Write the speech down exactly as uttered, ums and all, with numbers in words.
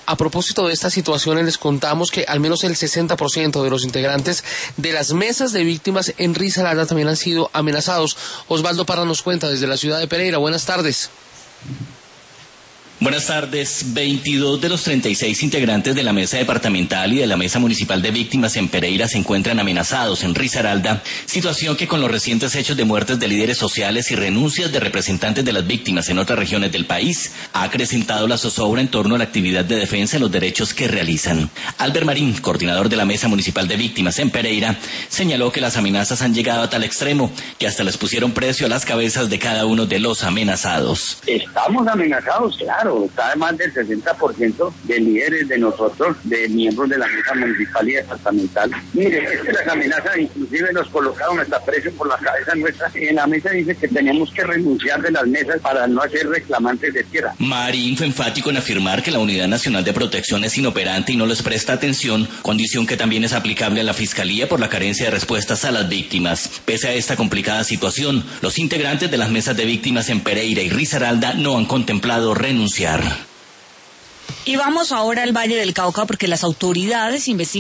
A propósito de estas situaciones, les contamos que al menos el sesenta por ciento de los integrantes de las mesas de víctimas en Risaralda también han sido amenazados. Osvaldo Parra nos cuenta desde la ciudad de Pereira. Buenas tardes. Buenas tardes. veintidós de los treinta y seis integrantes de la Mesa Departamental y de la Mesa Municipal de Víctimas en Pereira se encuentran amenazados en Risaralda, situación que con los recientes hechos de muertes de líderes sociales y renuncias de representantes de las víctimas en otras regiones del país ha acrecentado la zozobra en torno a la actividad de defensa de los derechos que realizan. Albert Marín, coordinador de la Mesa Municipal de Víctimas en Pereira, señaló que las amenazas han llegado a tal extremo que hasta les pusieron precio a las cabezas de cada uno de los amenazados. Estamos amenazados, claro. Está más del sesenta por ciento de líderes de nosotros, de miembros de la mesa municipal y departamental. Mire, es que las amenazas inclusive nos colocaron hasta precio por la cabeza nuestra. En la mesa dice que tenemos que renunciar de las mesas para no ser reclamantes de tierra. Marín fue enfático en afirmar que la Unidad Nacional de Protección es inoperante y no les presta atención, condición que también es aplicable a la Fiscalía por la carencia de respuestas a las víctimas. Pese a esta complicada situación, los integrantes de las mesas de víctimas en Pereira y Risaralda no han contemplado renunciar. Y vamos ahora al Valle del Cauca porque las autoridades investigan